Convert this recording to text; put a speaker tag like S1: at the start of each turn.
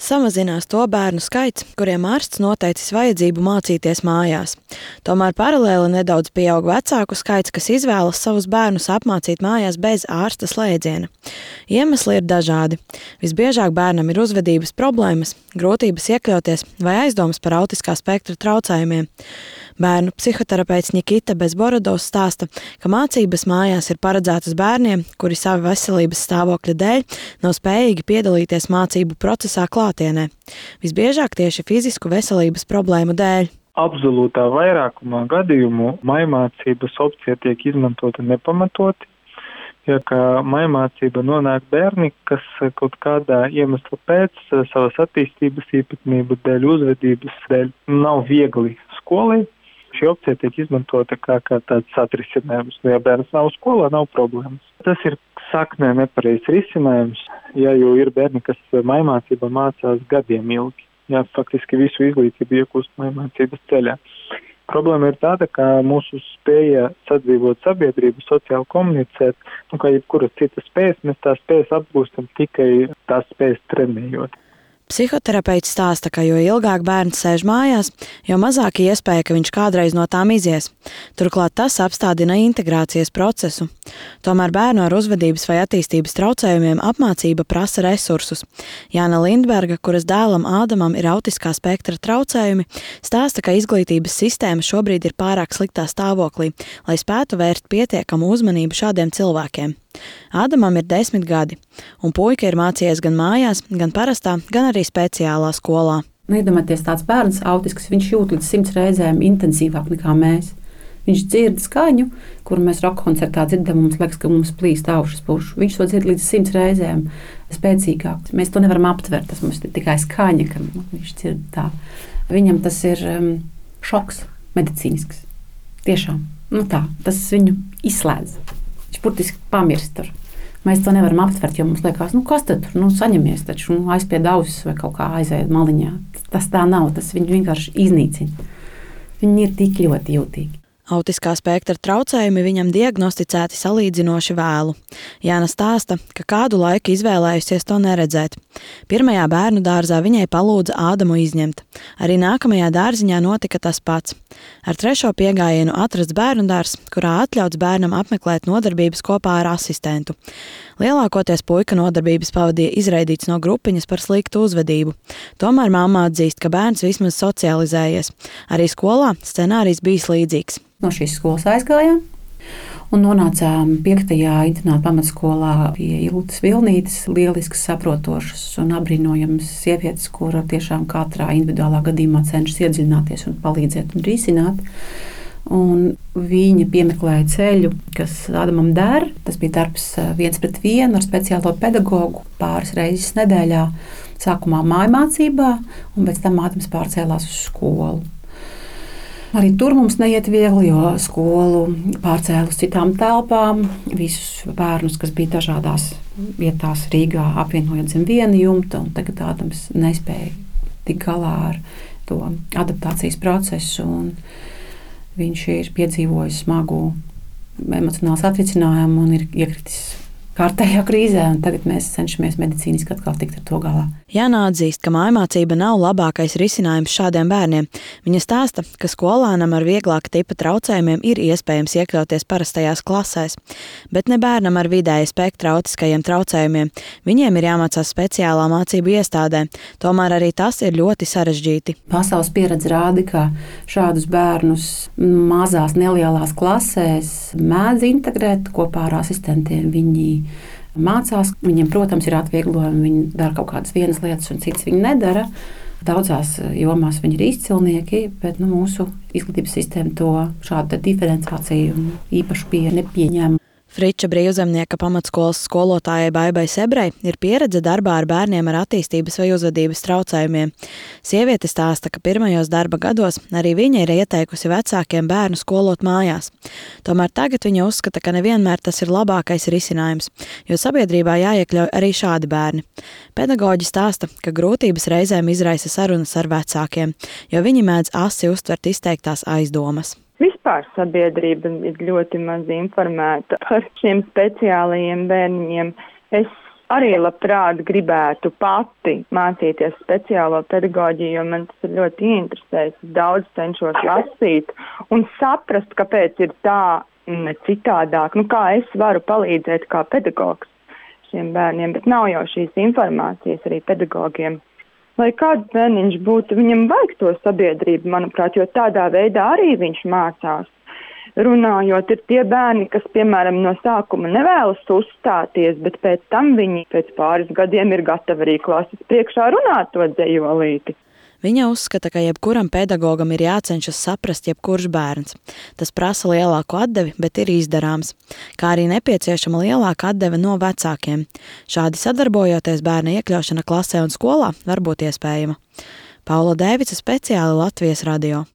S1: samazinās to bērnu skaits, kuriem ārsts noteicis vajadzību mācīties mājās. Tomēr paralēli nedaudz pieaug vecāku skaits, kas izvēlas savus bērnus apmācīt mājās bez ārsta slēdziena. Iemesli ir dažādi. Visbiežāk bērnam ir uzvedības problēmas, grūtības iekļauties vai aizdomas par autiskā spektra traucējumiem. Bērnu psihoterapeits Nikita Bezborodovs stāsta, ka mācības mājās ir paredzētas bērniem, kuri savu veselības stāvokļa dēļ nav spējīgi piedalīties mācību procesā klātienē. Visbiežāk tieši fizisku veselības problēmu dēļ.
S2: Absolūtā vairākumā gadījumu maijmācības opcija tiek izmantota nepamatoti. Ja kā maijmācība nonāk bērni, kas kaut kādā iemesla pēc savas attīstības īpatnību dēļ, uzvedības dēļ nav viegli skolai. Šī opcija tiek izmantota kā tāds atrisinājums. Ja bērns nav skolā, nav problēmas. Tas ir saknē nepareizs risinājums, ja jau ir bērni, kas maijmācībā mācās gadiem ilgi. Ja faktiski visu izglītību iegūst maijmācības ceļā. Problēma ir tāda, ka mūsu spēja sadzīvot sabiedrību, sociāli komunicēt, kā jebkuras citas spējas, mēs tās spējas apgūstam tikai tās spējas trenējot.
S1: Psihoterapeits stāsta, ka jo ilgāk bērns sēž mājās, jo mazāk iespēja, ka viņš kādreiz no tām izies. Turklāt tas apstādina integrācijas procesu. Tomēr bērnu ar uzvedības vai attīstības traucējumiem apmācība prasa resursus. Jāna Lindberga, kuras dēlam Ādamam ir autiskā spektra traucējumi, stāsta, ka izglītības sistēma šobrīd ir pārāk sliktā stāvoklī, lai spētu vērst pietiekamu uzmanību šādiem cilvēkiem. Ādamam ir 10 gadi, un puika ir mācījies gan mājās, gan parastā, gan arī speciālā skolā.
S3: Iedomājieties, tāds bērns autisks, viņš jūt līdz 100 reizēm intensīvāk nekā mēs. Viņš dzird skaņu, kuru mēs roka koncertā dzirdam, mums liekas, ka mums plīst aušas pušu. Viņš to dzird līdz 100 reizēm spēcīgāk. Mēs to nevaram aptvert, tas mums ir tikai skaņa, ka viņš dzird tā. Viņam tas ir šoks medicīnisks. Tiešām, tā, tas viņu izslēdz. Viņš burtiski pamirst tur. Mēs to nevaram aptvert, jo mums liekas, kas tad tur, saņemies taču, aizpied ausis vai kaut kā aiziet maliņā. Tas tā nav, tas viņu vienkārši iznīcina. Viņi ir tik ļoti jūtīgi.
S1: Autiskā spektra traucējumi viņam diagnosticēti salīdzinoši vēlu. Jāna stāsta, ka kādu laiku izvēlējusies to neredzēt. Pirmajā bērnu dārzā viņai palūdza Ādamu izņemt. Arī nākamajā dārziņā notika tas pats. Ar 3. piegājienu atrasts bērnu dārzs, kurā atļauts bērnam apmeklēt nodarbības kopā ar asistentu. Lielākoties puika nodarbības pavadīja izraidīts no grupiņas par sliktu uzvedību. Tomēr mamma atzīst, ka bērns vismaz socializējies. Arī skolā scenārijs bijis līdzīgs.
S3: No šīs skolas aizgājām un nonācām 5. internāta pamatskolā pie Iltas Vilnītes, lieliskas, saprotošas un apbrīnojamas sievietes, kura tiešām katrā individuālā gadījumā cenšas iedziļināties un palīdzēt un risināt. Un viņa piemeklēja ceļu, kas Ādamam der. Tas bija darbs 1-1 ar speciālo pedagogu pāris reizes nedēļā. Sākumā mājmācībā, un pēc tam Ādams pārcēlās uz skolu. Arī tur mums neiet viegli, jo skolu pārcēla uz citām telpām. Visus bērnus, kas bija dažādās vietās Rīgā, apvienojot zem viena jumta, un tagad Ādams nespēja tikt galā ar to adaptācijas procesu. Viņš ir piedzīvojis smagu emocionālu satricinājumu un ir iekritis kārtējā krīzē, un tagad mēs cenšamies medicīniski atkal tikt ar to galā.
S1: Jāna atzīst, ka mājmācība nav labākais risinājums šādiem bērniem. Viņa stāsta, ka skolānam ar vieglāka tipa traucējumiem ir iespējams iekļauties parastajās klasēs, bet ne bērnam ar vidēja spektra autiskajiem traucējumiem. Viņiem ir jāmācās speciālā mācību iestādē, tomēr arī tas ir ļoti sarežģīti.
S3: Pasaules pieredze rāda, ka šādus bērnus mazās nelielās klasēs mēdz integrēt kopā ar asistentiem. Viņi mācās, viņiem, protams, ir atvieglojumi, viņi dara kaut kādas vienas lietas un citas viņi nedara. Daudzās jomās viņi ir izcilnieki, bet mūsu izglītības sistēma to šādu diferenciāciju un īpašu pieeju nepieņem.
S1: Friča brīvzemnieka pamatskolas skolotājai Baibai Sebrei ir pieredze darbā ar bērniem ar attīstības vai uzvedības traucējumiem. Sieviete stāsta, ka pirmajos darba gados arī viņa ir ieteikusi vecākiem bērnu skolot mājās. Tomēr tagad viņa uzskata, ka nevienmēr tas ir labākais risinājums, jo sabiedrībā jāiekļauj arī šādi bērni. Pedagoģi stāsta, ka grūtības reizēm izraisa sarunas ar vecākiem, jo viņi mēdz asi uztvert izteiktās aizdomas.
S4: Vispār sabiedrība ir ļoti maz informēta par šiem speciālajiem bērniņiem. Es arī labprāt gribētu pati mācīties speciālo pedagoģiju, jo man tas ir ļoti ieinteresējis. Daudz cenšos lasīt un saprast, kāpēc ir tā, ne citādāk. Kā es varu palīdzēt kā pedagogs šiem bērniem, bet nav jau šīs informācijas arī pedagogiem. Lai kāds bērniņš būtu, viņam vajag to sabiedrību, manuprāt, jo tādā veidā arī viņš mācās. Runājot, ir tie bērni, kas, piemēram, no sākuma nevēlas uzstāties, bet pēc tam viņi pēc pāris gadiem ir gatavi arī klases priekšā runāt to dzejolīti.
S1: Viņa uzskata, ka jebkuram pedagogam ir jācenšas saprast jebkurš bērns. Tas prasa lielāku atdevi, bet ir izdarāms, kā arī nepieciešama lielāka atdeve no vecākiem. Šādi sadarbojoties bērna iekļaušana klasē un skolā var būt iespējama. Paula Dēvica, speciāli Latvijas radio.